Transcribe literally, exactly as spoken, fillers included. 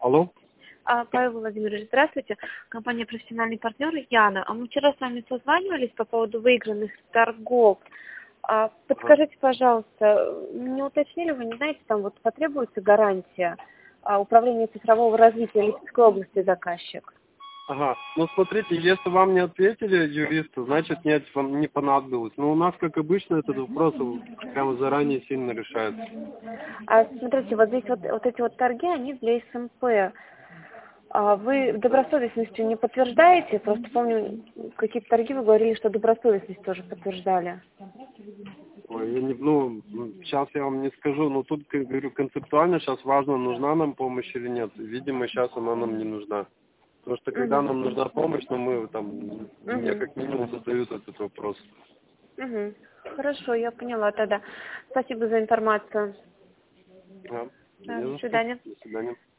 Алло. А, Павел Владимирович, здравствуйте. Компания «Профессиональный партнер» Яна. А мы вчера с вами созванивались по поводу выигранных торгов. А, подскажите, пожалуйста, не уточнили вы, не знаете, там вот потребуется гарантия а, управления цифрового развития Липецкой области заказчик? Ага. Ну смотрите, если вам не ответили юристы, значит нет, вам не понадобилось. Но у нас, как обычно, этот вопрос прямо заранее сильно решается. А, смотрите, вот здесь вот, вот эти вот торги, они для СМП. А вы добросовестностью не подтверждаете? Просто помню, какие-то торги вы говорили, что добросовестность тоже подтверждали. Ой, я не, ну, сейчас я вам не скажу, но тут, как говорю, концептуально сейчас важно, нужна нам помощь или нет. Видимо, сейчас она нам не нужна. Потому что когда Угу. нам нужна помощь, то мы там, Угу. мне как минимум задают этот вопрос. Угу. Хорошо, я поняла тогда. Спасибо за информацию. Да, Да, не до за что. свидания. До свидания.